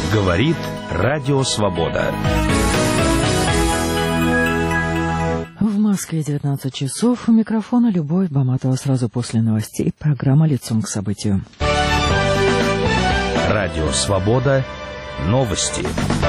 Говорит Радио Свобода. В Москве 19 часов. У микрофона Любовь Баматова. Сразу после новостей программа «Лицом к событию». Радио Свобода. Новости.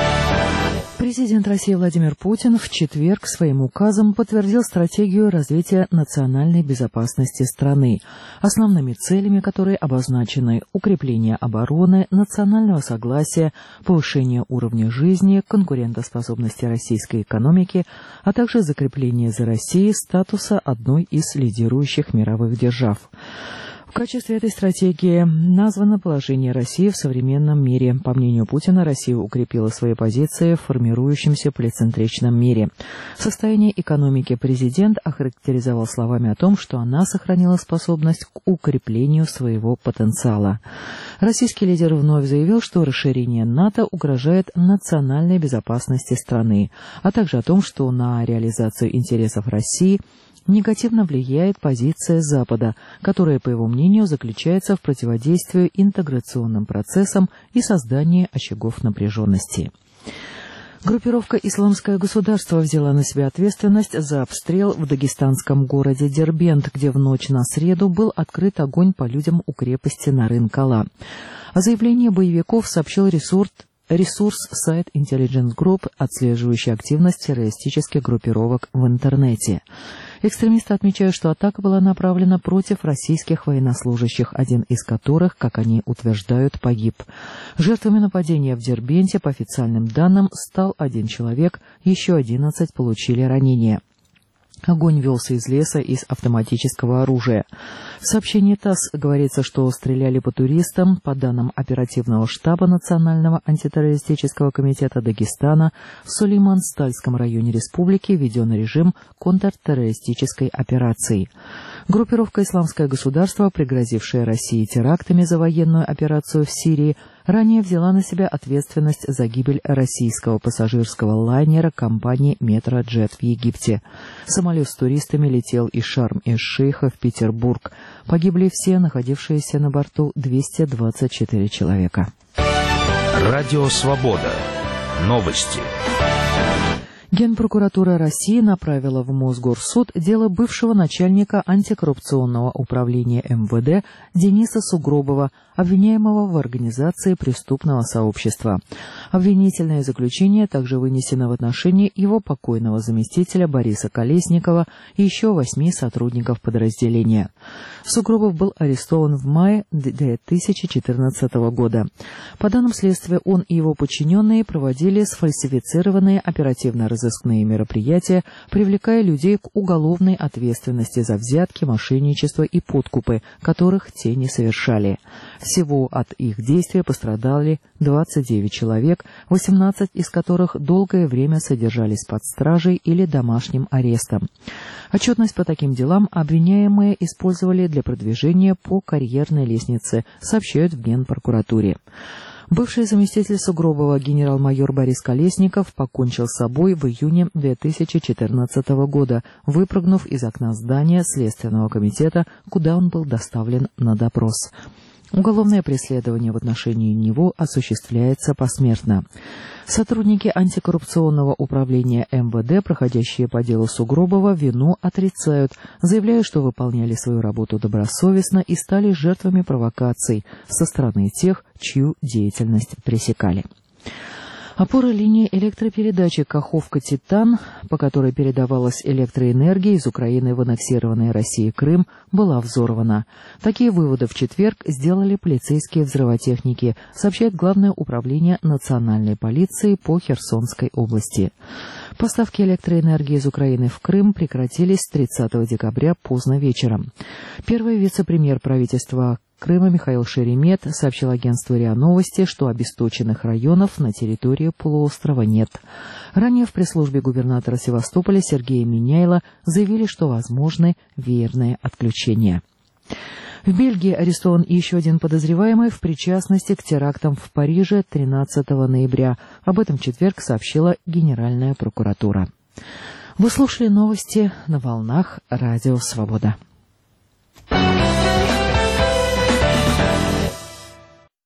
Президент России Владимир Путин в четверг своим указом подтвердил стратегию развития национальной безопасности страны, основными целями которой обозначены укрепление обороны, национального согласия, повышение уровня жизни, конкурентоспособности российской экономики, а также закрепление за Россией статуса одной из лидирующих мировых держав. В качестве этой стратегии названо положение России в современном мире. По мнению Путина, Россия укрепила свои позиции в формирующемся полицентричном мире. Состояние экономики президент охарактеризовал словами о том, что она сохранила способность к укреплению своего потенциала. Российский лидер вновь заявил, что расширение НАТО угрожает национальной безопасности страны, а также о том, что на реализацию интересов России негативно влияет позиция Запада, которая, по его мнению, заключается в противодействии интеграционным процессам и создании очагов напряженности. Группировка «Исламское государство» взяла на себя ответственность за обстрел в дагестанском городе Дербент, где в ночь на среду был открыт огонь по людям у крепости Нарын-Кала. О заявлении боевиков сообщил ресурс сайт Intelligence Group, отслеживающий активность террористических группировок в интернете. Экстремисты отмечают, что атака была направлена против российских военнослужащих, один из которых, как они утверждают, погиб. Жертвами нападения в Дербенте, по официальным данным, стал один человек, еще 11 получили ранения. Огонь велся из леса из автоматического оружия. В сообщении ТАСС говорится, что стреляли по туристам. По данным оперативного штаба Национального антитеррористического комитета Дагестана, в Сулейман-Стальском районе республики введен режим контртеррористической операции. Группировка «Исламское государство», пригрозившая России терактами за военную операцию в Сирии, ранее взяла на себя ответственность за гибель российского пассажирского лайнера компании «Метроджет» в Египте. Самолет с туристами летел из Шарм-эль-Шейха в Петербург. Погибли все находившиеся на борту 224 человека. Радио Свобода. Новости. Генпрокуратура России направила в Мосгорсуд дело бывшего начальника антикоррупционного управления МВД Дениса Сугробова, обвиняемого в организации преступного сообщества. Обвинительное заключение также вынесено в отношении его покойного заместителя Бориса Колесникова и еще 8 сотрудников подразделения. Сугробов был арестован в мае 2014 года. По данным следствия, он и его подчиненные проводили сфальсифицированные оперативно-розыскные мероприятия, привлекая людей к уголовной ответственности за взятки, мошенничество и подкупы, которых те не совершали. Всего от их действия пострадали 29 человек, 18 из которых долгое время содержались под стражей или домашним арестом. Отчетность по таким делам обвиняемые использовали для продвижения по карьерной лестнице, сообщают в Генпрокуратуре. Бывший заместитель Сугробова генерал-майор Борис Колесников покончил с собой в июне 2014 года, выпрыгнув из окна здания Следственного комитета, куда он был доставлен на допрос. Уголовное преследование в отношении него осуществляется посмертно. Сотрудники антикоррупционного управления МВД, проходящие по делу Сугробова, вину отрицают, заявляя, что выполняли свою работу добросовестно и стали жертвами провокаций со стороны тех, чью деятельность пресекали. Опора линии электропередачи Каховка-Титан, по которой передавалась электроэнергия из Украины в аннексированный Россией Крым, была взорвана. Такие выводы в четверг сделали полицейские взрывотехники, сообщает Главное управление национальной полиции по Херсонской области. Поставки электроэнергии из Украины в Крым прекратились с 30 декабря поздно вечером. Первый вице-премьер правительства Крыма Михаил Шеремет сообщил агентству РИА Новости, что обесточенных районов на территории полуострова нет. Ранее в пресс-службе губернатора Севастополя Сергея Миняйла заявили, что возможны веерные отключения. В Бельгии арестован еще один подозреваемый в причастности к терактам в Париже 13 ноября. Об этом в четверг сообщила Генеральная прокуратура. Вы слушали новости на волнах Радио Свобода.